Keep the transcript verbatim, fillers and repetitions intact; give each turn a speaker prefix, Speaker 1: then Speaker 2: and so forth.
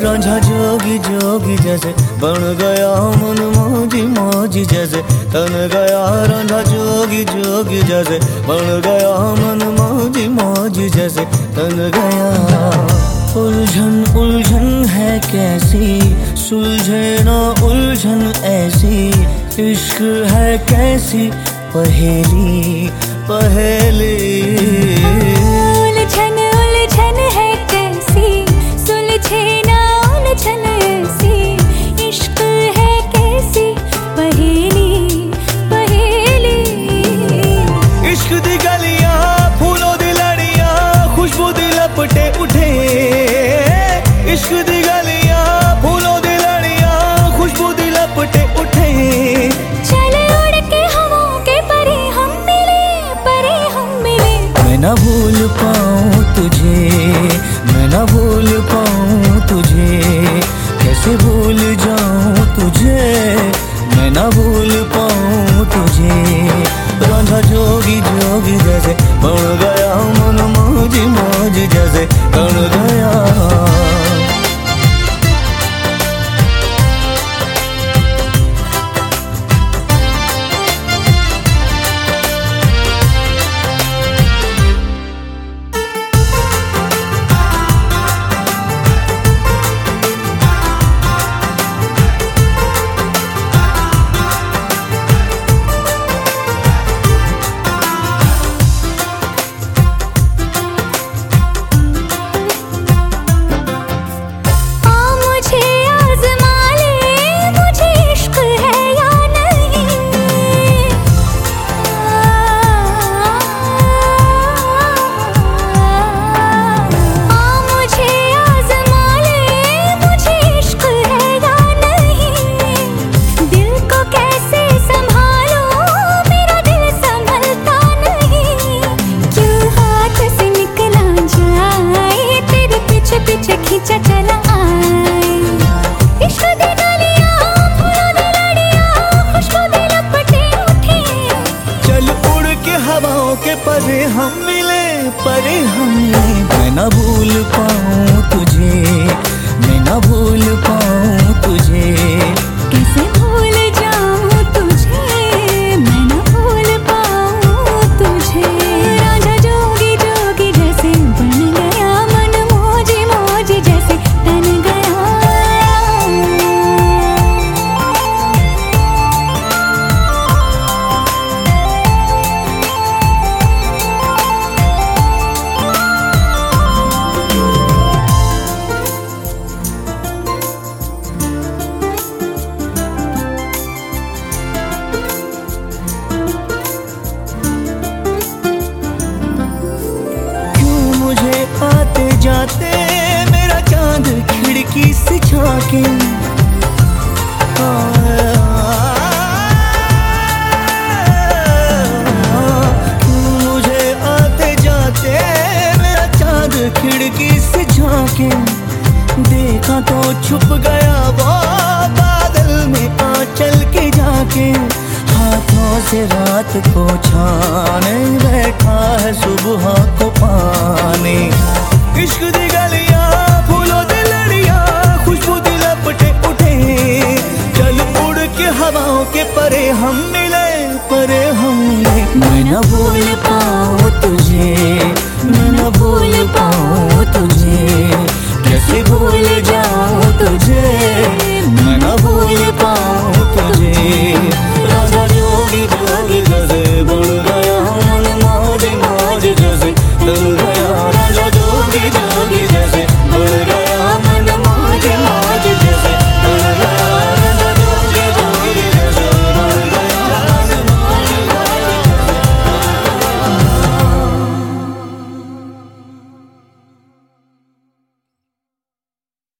Speaker 1: रांझा जोगी जोगी जैसे बन गया मन मौजी मौजी जैसे तन गया। रांझा जोगी जोगी जैसे बन गया मन मौजी मौजी जैसे तन गया। उलझन उलझन है कैसी सुलझे ना उलझन ऐसी। इश्क है कैसी पहेली पहेली।
Speaker 2: उलझन उलझन है कैसी सुलझे ना उलझन ऐसी। इश्क है कैसी पहेली पहेली।
Speaker 1: इश्क दी गलियां फूलों दी लड़ियां खुशबू दी लपटे उठे। इश्क दी गलियां फूलों दी लड़ियां खुशबू दी लपटे उठे।
Speaker 2: चले उड़ के हवाओं के परे हम मिले परे हम मिले।
Speaker 1: मैं ना भूल पाऊं तुझे मैं ना भूल पाऊं तुझे। कैसे भूल जाऊं तुझे मैं ना भूल पाऊं तुझे। रांझा जोगी जोगी जैसे बन गया मन मौजी मौजी जैसे बन गया। हवाओं के परे हम मिले परे हम मिले। मैं ना भूल पाऊं तुझे मैं ना भूल पाऊं तुझे।
Speaker 2: कैसे भूल जाऊं तुझे मैं ना भूल पाऊं तुझे। रांझा जोगी जोगी जैसे बन गया मन मौजी मौजी जैसे तन गया।
Speaker 1: आते जाते मेरा चांद खिड़की से झांके। मुझे आते जाते मेरा चांद खिड़की से झांके। देखा तो छुप गया वो बादल में आंचल के जाके। हाथों से रात को छाने बैठा है सुबह को पाने। इश्क दी गलियां फूलों दी लड़ियां खुशबू दी लपटे उठे। चल उड़ के हवाओं के परे हम मिले परे हम मिले। मैं ना भूल